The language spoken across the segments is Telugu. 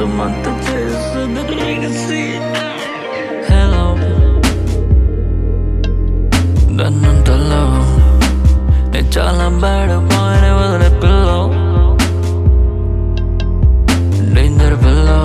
అంతా చేస్తుంది legacy. Hello నన్నంతలో నే చాలా బ్యాడ్ బాయ్ని వదిలే పిల్లో డేంజర్ పిల్లో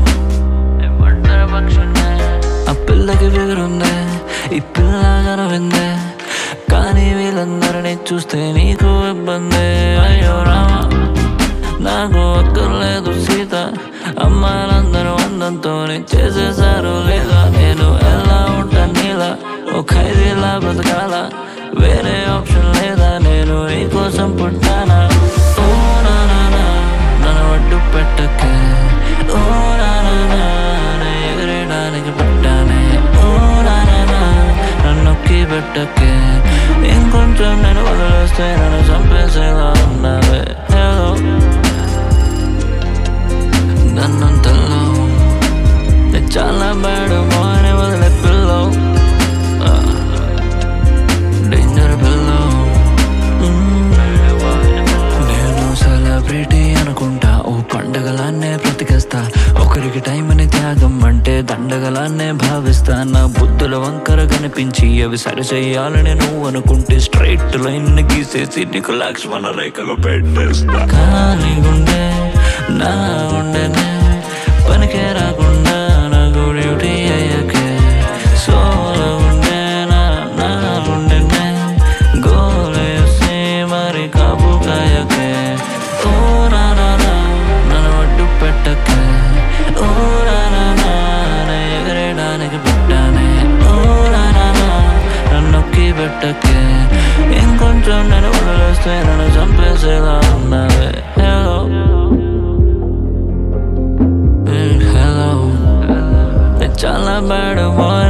ఆ పిల్లకి ఫిగరుందే ఈ పిల్ల కనవిందే కానీ వీళ్ళందరినీ చూస్తే నీకు ఇబ్బంది. అయ్యో రామా నాకు అక్కర్లేదు సీత, అమ్మాయిలందరూ అందంతోనే చేసేసారు లేదా. నేను ఎలా ఉంటాను నీలా ఓ ఖైదీలా బతకాల, వేరే ఆప్షన్ లేదా, నేను నీకోసం పుట్టానా. ఓ నానా నన్ను అడ్డు పెట్టకే, ఓ నానా ఎగరేయడానికి పుట్టానే. ఓ నానా నన్ను నొక్కి పెట్టకే, ఇంకొంచెం నేను వదిలేస్తే నన్ను చంపేసేలా ఉన్నావే. హలో నన్నంతలో చాలా బ్యాడ్ బాయ్ని వదిలే పిల్లో డేంజర్ పిల్లో. నేను సెలబ్రిటీ అనుకుంటా, ఓ పండగలాన్నే బ్రతికేస్తా, ఒకరికి టైం అని త్యాగం అంటే దండగలాన్నే భావిస్తా. నా బుద్ధుల వంకర కనిపించి అవి సరిచెయ్యాలని నువ్వు అనుకుంటే స్ట్రైట్ లైన్ గీసేసి నీకు లక్ష్మణ రేఖలు పెట్టేస్తా. కానీ గుండె నా గుండెనే పనికే రాకుండా నాకు డ్యూటీ అయ్యాకే, సోలో గుండె నా గుండెనే గోలేసి మరి కాపు కాయకే. ఓ నానా నన్ను అడ్డు పెట్టకే, ఓ నానా ఎగరేయడానికి పుట్టానే. ఓ నానా నన్ను నొక్కి పెట్టకే, ఇంకొంచెం నేను వదిలేస్తే నన్ను చంపేసేలా ఉన్నావే. హలో చాలా బ్యాడ్ బాయ్